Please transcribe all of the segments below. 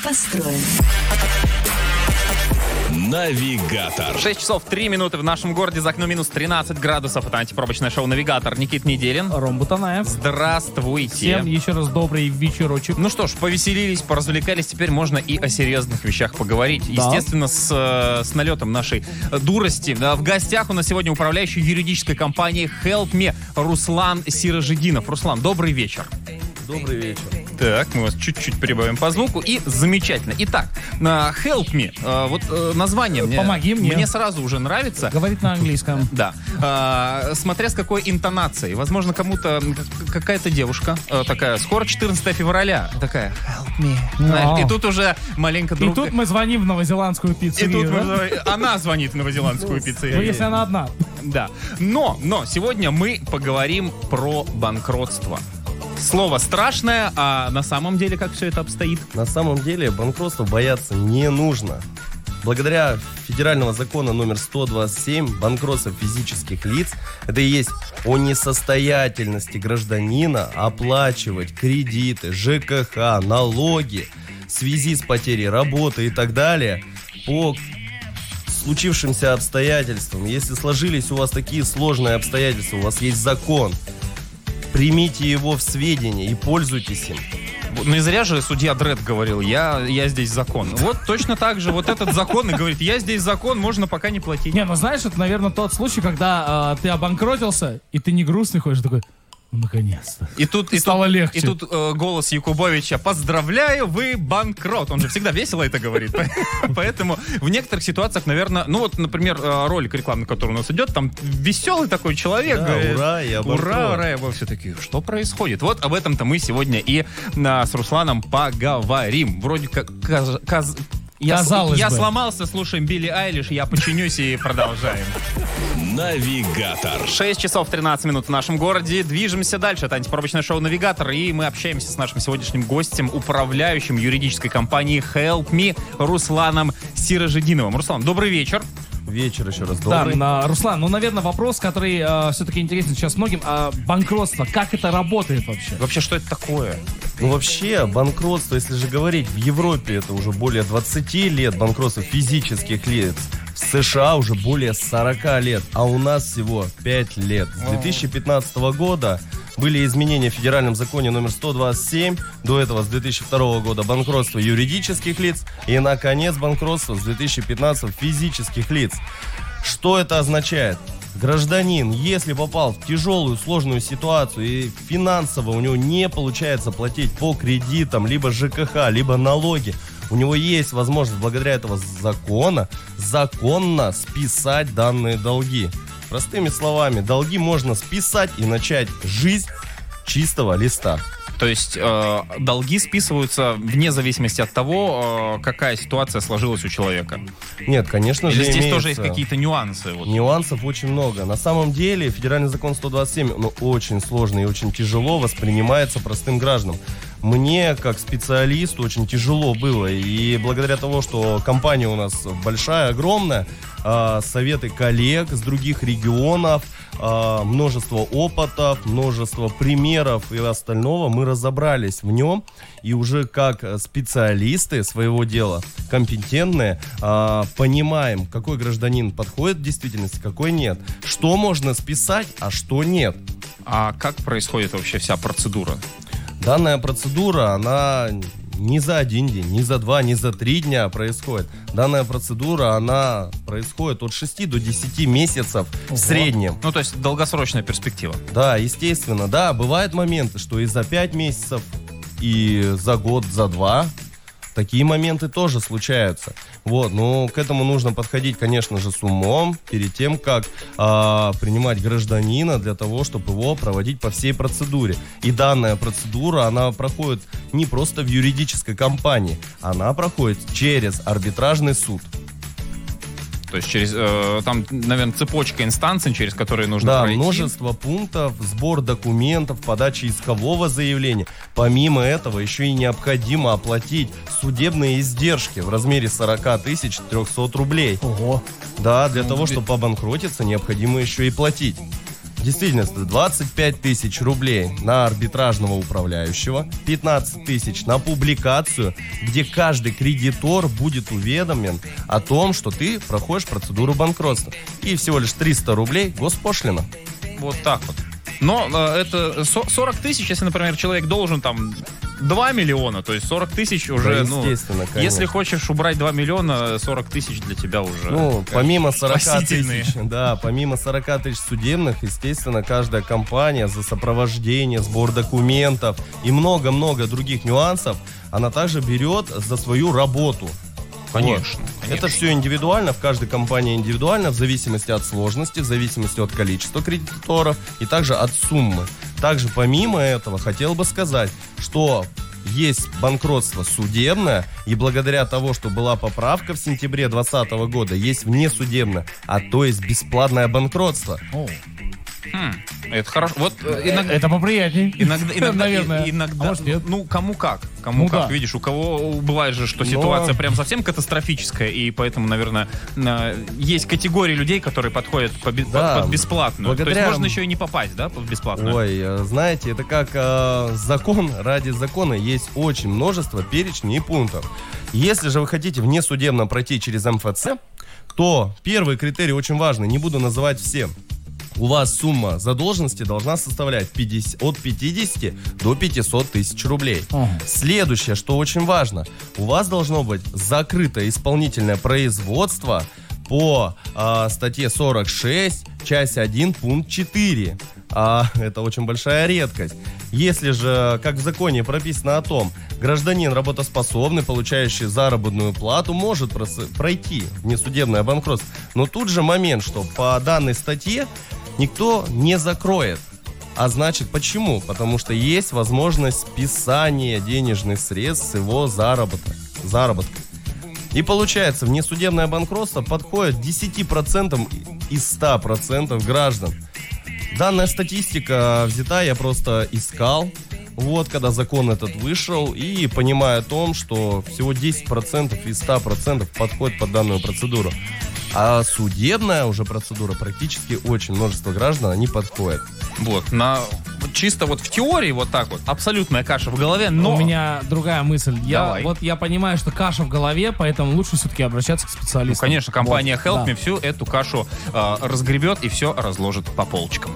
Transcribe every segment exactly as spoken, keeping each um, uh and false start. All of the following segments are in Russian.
построен. Навигатор. шесть часов три минуты в нашем городе. За окном минус тринадцать градусов. Это антипробочное шоу «Навигатор». Никит Неделин. Ром Бутанаев. Здравствуйте. Всем еще раз добрый вечерочек. Ну что ж, повеселились, поразвлекались. Теперь можно и о серьезных вещах поговорить. Да. Естественно, с, с налетом нашей дурости. В гостях у нас сегодня управляющий юридической компанией Help Me Руслан Сирожидинов. Руслан, добрый вечер. Добрый вечер. Так, мы вас чуть-чуть прибавим по звуку. И замечательно. Итак, Help Me. Вот название мне, Помоги мне. Мне сразу уже нравится. Говорит на английском. Да. А, смотря с какой интонацией. Возможно, кому-то какая-то девушка такая, скоро четырнадцатое февраля. Такая, help me. No. И тут уже маленько друг... И тут мы звоним в новозеландскую И пиццерию. тут да? мы... Она звонит в новозеландскую Ну, пиццерию. если она одна. Да. Но, но сегодня мы поговорим про банкротство. Слово страшное, а на самом деле как все это обстоит? На самом деле банкротства бояться не нужно. Благодаря федерального закона номер сто двадцать семь банкротство физических лиц — это и есть о несостоятельности гражданина оплачивать кредиты, ЖКХ, налоги в связи с потерей работы и так далее по случившимся обстоятельствам. Если сложились у вас такие сложные обстоятельства, у вас есть закон, примите его в сведения и пользуйтесь им. Ну не зря же судья Дред говорил, я, я здесь закон. Вот точно так же вот этот закон и говорит, я здесь закон, можно пока не платить. Не, ну знаешь, это, наверное, тот случай, когда э, ты обанкротился, и ты не грустный ходишь, такой, ну, наконец-то. И тут, и стало тут, легче. И тут э, голос Якубовича: поздравляю, вы банкрот. Он же всегда весело это говорит. Поэтому в некоторых ситуациях, наверное, ну вот, например, ролик рекламный, который у нас идет, там веселый такой человек. Да, говорит, ура, я банкрот. Ура, ура, и вы все такие, что происходит? Вот об этом-то мы сегодня и а, с Русланом поговорим. Вроде как... Каз, каз, я, Казалось я бы. сломался, слушаем Билли Айлиш, я починюсь и продолжаем. Навигатор. шесть часов тринадцать минут в нашем городе. Движемся дальше. Это антипробочное шоу «Навигатор». И мы общаемся с нашим сегодняшним гостем, управляющим юридической компанией Help Me Русланом Сирожидиновым. Руслан, добрый вечер. Вечер еще раз Да, добрый. на, Руслан, ну, наверное, вопрос, который э, все-таки интересен сейчас многим. А банкротство, как это работает вообще? Вообще, что это такое? Ну вообще, банкротство, если же говорить, в Европе это уже более двадцать лет банкротства физических лиц. В США уже более сорок лет, а у нас всего пять лет. С две тысячи пятнадцатого года были изменения в федеральном законе номер сто двадцать семь. До этого с две тысячи второго года банкротство юридических лиц. И, наконец, банкротство с две тысячи пятнадцатого физических лиц. Что это означает? Гражданин, если попал в тяжелую, сложную ситуацию и финансово у него не получается платить по кредитам, либо ЖКХ, либо налоги, у него есть возможность благодаря этого закона законно списать данные долги. Простыми словами, долги можно списать и начать жизнь чистого листа. То есть э, долги списываются вне зависимости от того, э, какая ситуация сложилась у человека. Нет, конечно Или же, здесь имеется... тоже есть какие-то нюансы? Вот. Нюансов очень много. На самом деле, федеральный закон сто двадцать семь, ну, очень сложный и очень тяжело воспринимается простым гражданам. Мне, как специалисту, очень тяжело было. И благодаря тому, что компания у нас большая, огромная, э, советы коллег с других регионов, э, множество опытов, множество примеров и остального, мы разобрались в нем. И уже как специалисты своего дела, компетентные, э, понимаем, какой гражданин подходит в действительности, какой нет. Что можно списать, а что нет. А как происходит вообще вся процедура? Данная процедура, она не за один день, не за два, не за три дня происходит. Данная процедура, она происходит от шести до десяти месяцев в среднем. Ну, то есть долгосрочная перспектива. Да, естественно, да, бывают моменты, что и за пять месяцев, и за год, за два. Такие моменты тоже случаются. Вот, но к этому нужно подходить, конечно же, с умом, перед тем, как а, принимать гражданина для того, чтобы его проводить по всей процедуре. И данная процедура, она проходит не просто в юридической компании, она проходит через арбитражный суд. То есть через, э, там, наверное, цепочка инстанций, через которые нужно Да, пройти. множество пунктов, сбор документов, подача искового заявления. Помимо этого, еще и необходимо оплатить судебные издержки в размере сорок тысяч триста рублей. Ого. Да, для Ну, того, ведь- чтобы обанкротиться, необходимо еще и платить. Действительно, двадцать пять тысяч рублей на арбитражного управляющего, пятнадцать тысяч на публикацию, где каждый кредитор будет уведомлен о том, что ты проходишь процедуру банкротства. И всего лишь триста рублей госпошлина. Вот так вот. Но э, это сорок тысяч, если, например, человек должен там два миллиона, то есть сорок тысяч уже, Да, ну, естественно, конечно. если хочешь убрать два миллиона, сорок тысяч для тебя уже. Ну, как помимо сорок спасительные. тысяч, да, помимо сорок тысяч судебных, естественно, каждая компания за сопровождение, сбор документов и много-много других нюансов, она также берет за свою работу. Конечно, Вот. конечно. Это все индивидуально, в каждой компании индивидуально, в зависимости от сложности, в зависимости от количества кредиторов и также от суммы. Также помимо этого хотел бы сказать, что есть банкротство судебное, и благодаря тому, что была поправка в сентябре двадцатого года, есть внесудебное, а то есть бесплатное банкротство. О, Хм, это хорошо. Вот э, иногда, это поприятнее. иногда, иногда, наверное. и- иногда, А может, нет? ну кому как, кому Ну как. да. Видишь, у кого бывает же, что Но- ситуация прям совсем катастрофическая, и поэтому, наверное, э, есть категории людей, которые подходят по, бе- Да. под бесплатную. То Благодаря- есть можно еще и не попасть, да, под бесплатную. Ой, э, знаете, это как э, закон ради закона. Есть очень множество перечней и пунктов. Если же вы хотите внесудебно пройти через эм эф цэ, то первый критерий очень важный, не буду называть все. У вас сумма задолженности должна составлять пятьдесят, от пятидесяти до пятисот тысяч рублей. Ага. Следующее, что очень важно, у вас должно быть закрытое исполнительное производство по а, статье сорок шесть, часть один, пункт четыре. А это очень большая редкость. Если же, как в законе прописано о том, гражданин работоспособный, получающий заработную плату, может прос- пройти внесудебное банкротство. Но тут же момент, что по данной статье никто не закроет. А значит, почему? Потому что есть возможность списания денежных средств с его заработка. заработка. И получается, внесудебное банкротство подходит десять процентов из ста процентов граждан. Данная статистика взята, я просто искал, вот, когда закон этот вышел, и понимая о том, что всего десять процентов из ста процентов подходит под данную процедуру. А судебная уже процедура практически очень множество граждан, они подходят. Вот, на, чисто вот в теории вот так вот, абсолютная каша в голове, но... У меня другая мысль. Я, Давай. вот я понимаю, что каша в голове, поэтому лучше все-таки обращаться к Ну, специалистам. конечно, компания Вот, Help да. Me всю эту кашу э, разгребет и все разложит по полочкам.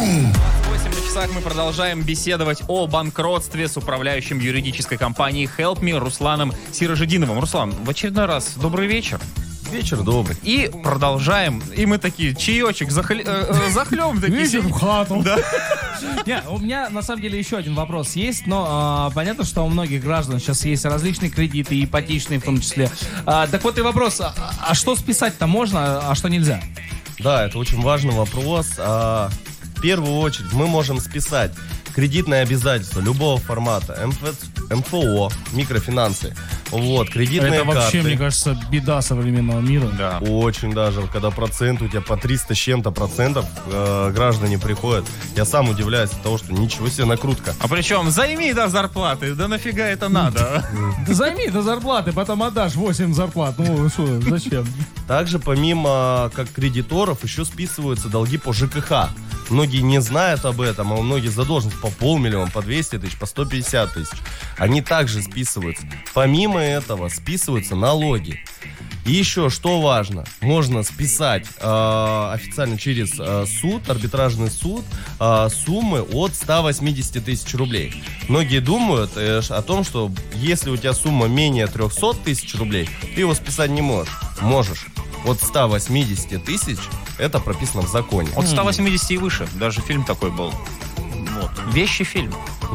восемь на часах мы продолжаем беседовать о банкротстве с управляющим юридической компанией Help Me Русланом Сирожидиновым. Руслан, в очередной раз добрый вечер. Вечер добрый. И продолжаем. И мы такие, чаечек, захле- э, э, захлеб такие. Вечер в сидим. хату. Да. Не, у меня на самом деле еще один вопрос есть, но а, понятно, что у многих граждан сейчас есть различные кредиты, ипотечные в том числе. А, так вот и вопрос, а, а что списать-то можно, а что нельзя? Да, это очень важный вопрос. А, в первую очередь мы можем списать кредитные обязательства любого формата, эм эф о, микрофинансы, вот, кредитные Это вообще, карты. мне кажется, беда современного мира. Да. Очень даже, когда процент у тебя по триста с чем-то процентов э, граждане приходят. Я сам удивляюсь от того, что ничего себе накрутка. А причем займи до зарплаты, да нафига это надо? Да займи до зарплаты, потом отдашь восемь зарплат. Ну что, зачем? Также помимо как кредиторов еще списываются долги по жэ ка ха. Многие не знают об этом, а у многих задолженность по полмиллиона, по двести тысяч, по сто пятьдесят тысяч. Они также списываются. Помимо этого списываются налоги. И еще что важно, можно списать э, официально через э, суд, арбитражный суд, э, суммы от ста восьмидесяти тысяч рублей. Многие думают э, о том, что если у тебя сумма менее трехсот тысяч рублей, ты его списать не можешь. Можешь. От ста восьмидесяти тысяч это прописано в законе. От ста восьмидесяти и выше. Даже фильм такой был. Вот. Вещий фильм.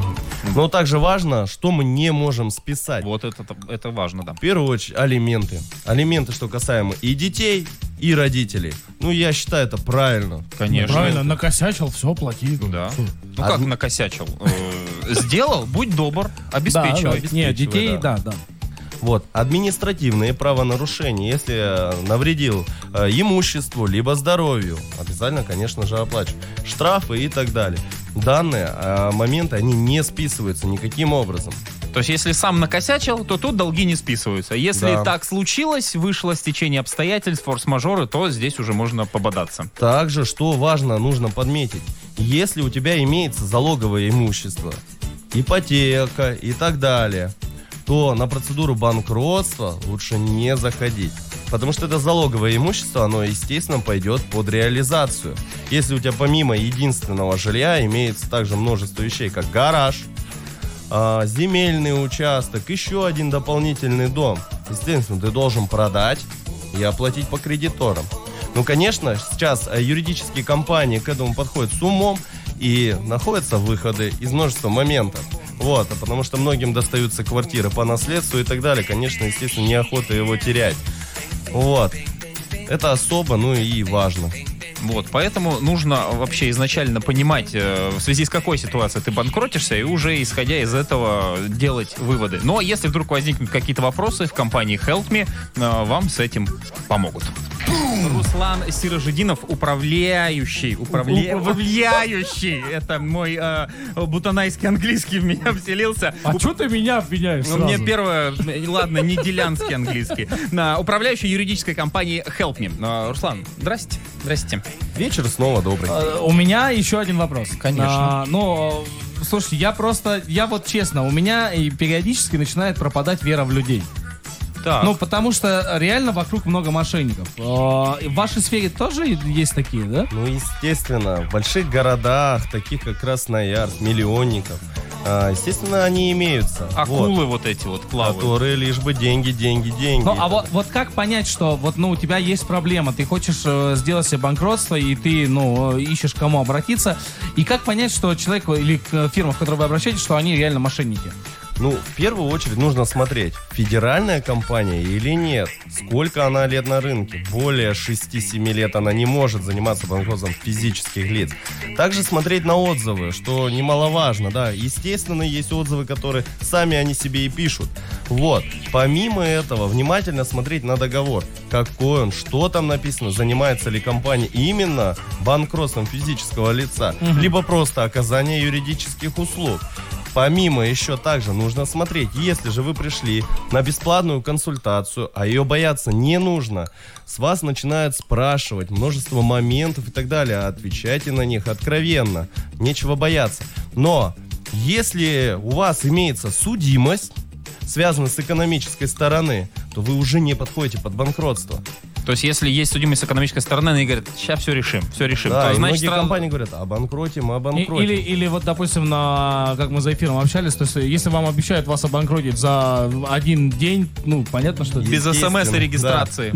Но также важно, что мы не можем списать. Вот это, это важно, да. В первую очередь алименты. Алименты, что касаемо и детей, и родителей. Ну, я считаю, это правильно. Конечно. Правильно, накосячил, все, плати. Да. Что? Ну как Одни- накосячил? Э, Сделал, будь добр, Да, обеспечивай. да. Не, детей, да. да, да. Вот, административные правонарушения, если э, навредил э, имуществу, либо здоровью, обязательно, конечно же, оплачивать. Штрафы и так далее. Данные э, моменты, они не списываются никаким образом. То есть, если сам накосячил, то тут долги не списываются. Если Да. так случилось, вышло стечение обстоятельств, форс-мажоры, то здесь уже можно пободаться. Также, что важно, нужно подметить. Если у тебя имеется залоговое имущество, ипотека и так далее, то на процедуру банкротства лучше не заходить. Потому что это залоговое имущество, оно, естественно, пойдет под реализацию. Если у тебя помимо единственного жилья имеется также множество вещей, как гараж, а, земельный участок, еще один дополнительный дом, естественно, ты должен продать и оплатить по кредиторам. Ну, конечно, сейчас юридические компании к этому подходят с умом и находятся выходы из множества моментов. Вот, а потому что многим достаются квартиры по наследству и так далее. Конечно, естественно, неохота его терять. Вот. Это особо, ну и важно. Вот, поэтому нужно вообще изначально понимать, э, в связи с какой ситуацией ты банкротишься, и уже исходя из этого делать выводы. Но если вдруг возникнут какие-то вопросы, в компании Help Me э, вам с этим помогут. Руслан Сирожидинов, управляющий, управля... управляющий, это мой э, бутанайский английский в меня вселился. А что ты меня обвиняешь Ну, сразу? мне первое, ладно, не делянский английский. На управляющий юридической компании Help Me. Э, Руслан, здрасте, здрасте. Вечер снова добрый. Э, У меня еще один вопрос. Конечно. А, ну, э, слушай, я просто, я вот честно, у меня и периодически начинает пропадать вера в людей. Так. Ну, потому что реально вокруг много мошенников. Э, В вашей сфере тоже есть такие, да? Ну, естественно, в больших городах, таких как Красноярск, миллионников, а, естественно, они имеются. Акулы Вот, вот эти вот плавают. которые лишь бы деньги, деньги, деньги. Ну, а вот, вот как понять, что вот, ну, у тебя есть проблема, ты хочешь э, сделать себе банкротство, и ты, ну, э, ищешь, к кому обратиться, и как понять, что человек или к фирма, в которую вы обращаетесь, что они реально мошенники? Ну, в первую очередь нужно смотреть, федеральная компания или нет. Сколько она лет на рынке? Более шести-семи лет она не может заниматься банкротством физических лиц. Также смотреть на отзывы, что немаловажно, да. Естественно, есть отзывы, которые сами они себе и пишут. Вот. Помимо этого, внимательно смотреть на договор. Какой он, что там написано, занимается ли компания именно банкротством физического лица, либо просто оказание юридических услуг. Помимо еще также нужно смотреть, если же вы пришли на бесплатную консультацию, а ее бояться не нужно, с вас начинают спрашивать множество моментов и так далее, отвечайте на них откровенно, нечего бояться. Но если у вас имеется судимость, связанная с экономической стороны, то вы уже не подходите под банкротство. То есть, если есть судимость с экономической стороны, они говорят, сейчас все решим, все решим. Да, то, и значит, многие сразу- компании говорят, обанкротим, И- обанкротим. Или, или вот, допустим, на, как мы за эфиром общались, то есть, если вам обещают вас обанкротить за один день, ну, понятно, что... без Естественно, смс и регистрации.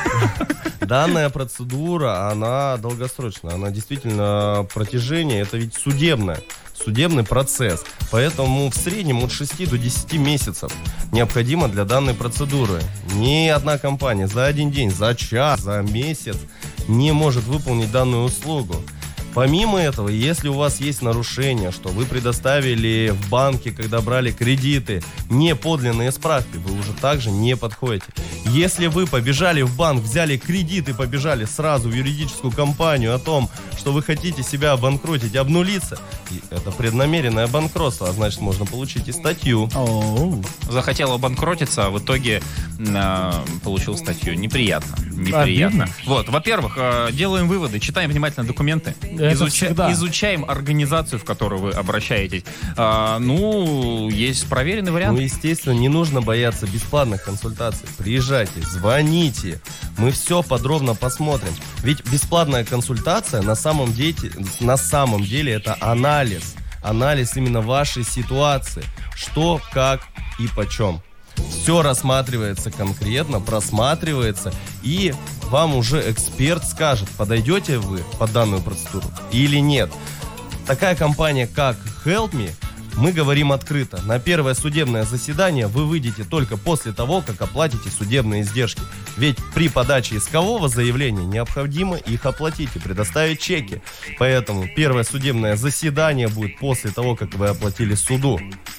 Данная процедура, она долгосрочная, она действительно протяжение, это ведь судебная. Судебный процесс. Поэтому в среднем от шести до десяти месяцев необходимо для данной процедуры. Ни одна компания за один день, за час, за месяц не может выполнить данную услугу. Помимо этого, если у вас есть нарушение, что вы предоставили в банке, когда брали кредиты, не подлинные справки, вы уже также не подходите. Если вы побежали в банк, взяли кредит и побежали сразу в юридическую компанию о том, что вы хотите себя обанкротить, обнулиться, и это преднамеренное банкротство, а значит, можно получить и статью. Оу. Захотел обанкротиться, а в итоге э, получил статью. Неприятно. Неприятно. Обидно. Вот, во-первых, э, делаем выводы, читаем внимательно документы, Это всегда. изучаем организацию, в которую вы обращаетесь. А, ну, есть проверенный вариант. Ну, естественно, не нужно бояться бесплатных консультаций. Приезжайте, звоните, мы все подробно посмотрим. Ведь бесплатная консультация на самом деле, на самом деле это анализ. Анализ именно вашей ситуации. Что, как и почем. Все рассматривается конкретно, просматривается, и вам уже эксперт скажет, подойдете вы под данную процедуру или нет. Такая компания, как Help Me, мы говорим открыто. На первое судебное заседание вы выйдете только после того, как оплатите судебные издержки. Ведь при подаче искового заявления необходимо их оплатить и предоставить чеки. Поэтому первое судебное заседание будет после того, как вы оплатили суду.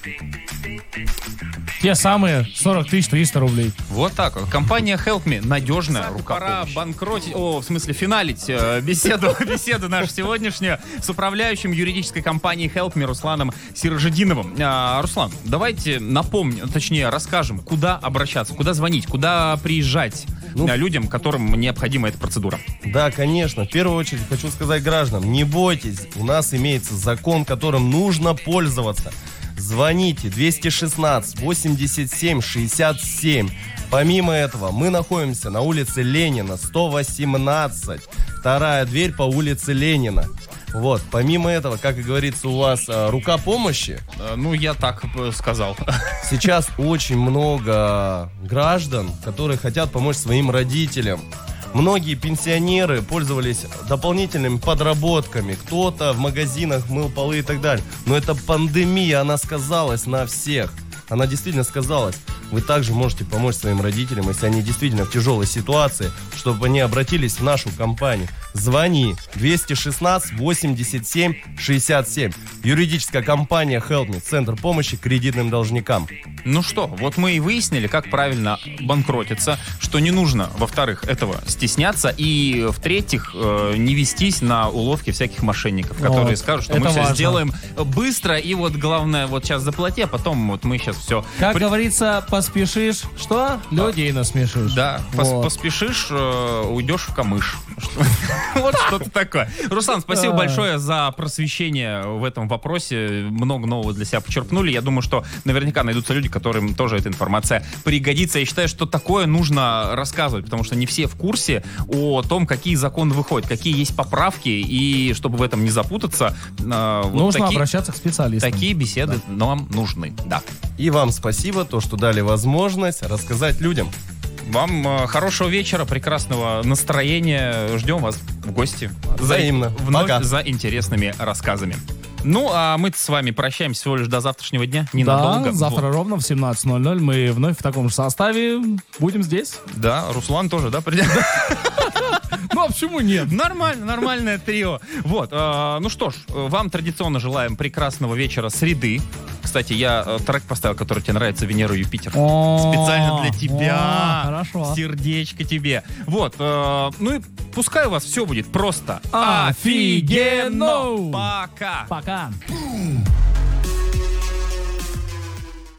Те самые сорок тысяч триста рублей. Вот так вот. Компания Help Me надежная рука Пора помощи. банкротить, о, в смысле финалить э, беседу, беседу нашу сегодняшнюю с управляющим юридической компанией Help Me Русланом Сирожидиновым. Сиражидиновым. А, Руслан, давайте напомним, точнее расскажем, куда обращаться, куда звонить, куда приезжать Ну, а, людям, которым необходима эта процедура. Да, конечно. В первую очередь хочу сказать гражданам, не бойтесь, у нас имеется закон, которым нужно пользоваться. Звоните двести шестнадцать восемьдесят семь шестьдесят семь. Помимо этого, мы находимся на улице Ленина, сто восемнадцать. Вторая дверь по улице Ленина. Вот, помимо этого, как и говорится, у вас а, рука помощи. А, ну, я так э, сказал. Сейчас очень много граждан, которые хотят помочь своим родителям. Многие пенсионеры пользовались дополнительными подработками. Кто-то в магазинах мыл полы и так далее. Но эта пандемия, она сказалась на всех. Она действительно сказалась. Вы также можете помочь своим родителям, если они действительно в тяжелой ситуации, чтобы они обратились в нашу компанию. Звони двести шестнадцать восемьдесят семь шестьдесят семь. Юридическая компания Help Me, центр помощи кредитным должникам. Ну что, вот мы и выяснили, как правильно банкротиться, что не нужно, во-вторых, этого стесняться, и, в-третьих, э, не вестись на уловки всяких мошенников, которые Вот, скажут, что это мы все важно. сделаем быстро, и вот главное, вот сейчас заплати, а потом вот мы сейчас все... Как говорится, поспешишь, что? Людей насмешишь. Да, пос- Вот. поспешишь, э, уйдешь в камыш. Вот что-то такое. Руслан, спасибо Да. большое за просвещение в этом вопросе. Много нового для себя почерпнули. Я думаю, что наверняка найдутся люди, которым тоже эта информация пригодится. Я считаю, что такое нужно рассказывать, потому что не все в курсе о том, какие законы выходят, какие есть поправки, и чтобы в этом не запутаться, э, вот Нужно такие, обращаться к специалистам. такие беседы нам нужны. Да. И вам спасибо, то, что дали возможность рассказать людям. Вам э, хорошего вечера, прекрасного настроения. Ждем вас в гости. Взаимно. Вновь Пока. за интересными рассказами. Ну, а мы с вами прощаемся всего лишь до завтрашнего дня. Да, Ненадолго. завтра Вот. ровно в семнадцать ноль ноль мы вновь в таком же составе будем здесь. Да, Руслан тоже, да, придет? Ну, а почему нет? Нормально, нормальное трио. Вот, э, ну что ж, э, вам традиционно желаем прекрасного вечера среды. Кстати, я э, трек поставил, который тебе нравится, Венера Юпитер. О, Специально для тебя. о, Хорошо. Сердечко тебе. Вот, э, ну и пускай у вас все будет просто Офигенно! Пока. Пока.